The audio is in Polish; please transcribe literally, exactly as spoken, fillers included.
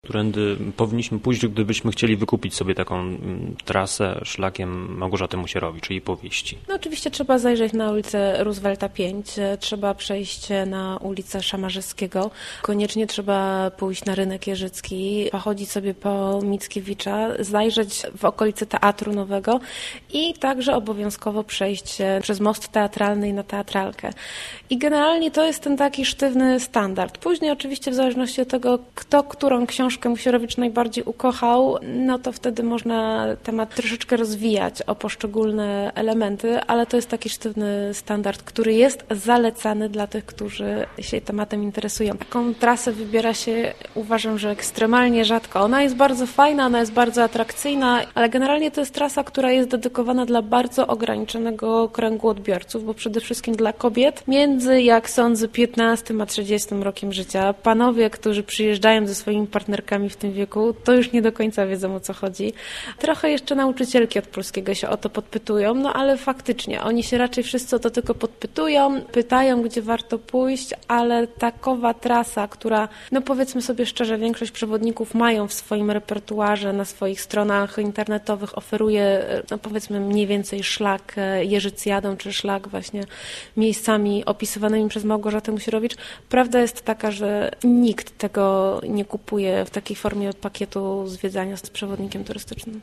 którędy powinniśmy pójść, gdybyśmy chcieli wykupić sobie taką trasę szlakiem Małgorzaty Musierowicz, czyli powieści? No oczywiście trzeba zajrzeć na ulicę Roosevelta pięć, trzeba przejść na ulicę Szamarzyskiego, koniecznie trzeba pójść na rynek Jeżycki, pochodzić sobie po Mickiewicza, zajrzeć w okolice Teatru Nowego i także obowiązkowo przejść się przez most teatralny i na Teatralkę. I generalnie to jest ten taki sztywny standard. Później oczywiście w zależności od tego, kto którą książkę Musierowicz najbardziej ukochał, no to wtedy można temat troszeczkę rozwijać o poszczególne elementy, ale to jest taki sztywny standard, który jest zalecany dla tych, którzy się tematem interesują. Taką trasę wybiera się, uważam, że ekstremalnie rzadko. Ona jest bardzo fajna, ona jest bardzo atrakcyjna, ale generalnie to jest trasa, która jest dedykowana dla bardzo ograniczonego kręgu odbiorców, bo przede wszystkim dla kobiet między, jak sądzę, piętnastym a trzydziestym rokiem życia. Panowie, którzy przyjeżdżają ze swoimi partnerkami w tym wieku, to już nie do końca wiedzą, o co chodzi. Trochę jeszcze nauczycielki od polskiego się o to podpytują, no ale faktycznie oni się raczej wszyscy o to tylko podpytują, pytają, gdzie warto pójść, ale takowa trasa, która, no powiedzmy sobie szczerze, większość przewodników mają w swoim repertuarze, na swoich stronach internetowych, oferuje, no powiedzmy mniej więcej szlak Jeżycjadą, czy szlak właśnie miejscami opisywanymi przez Małgorzatę Musierowicz. Prawda jest taka, że nikt tego nie kupuje w takiej formie pakietu zwiedzania z przewodnikiem turystycznym.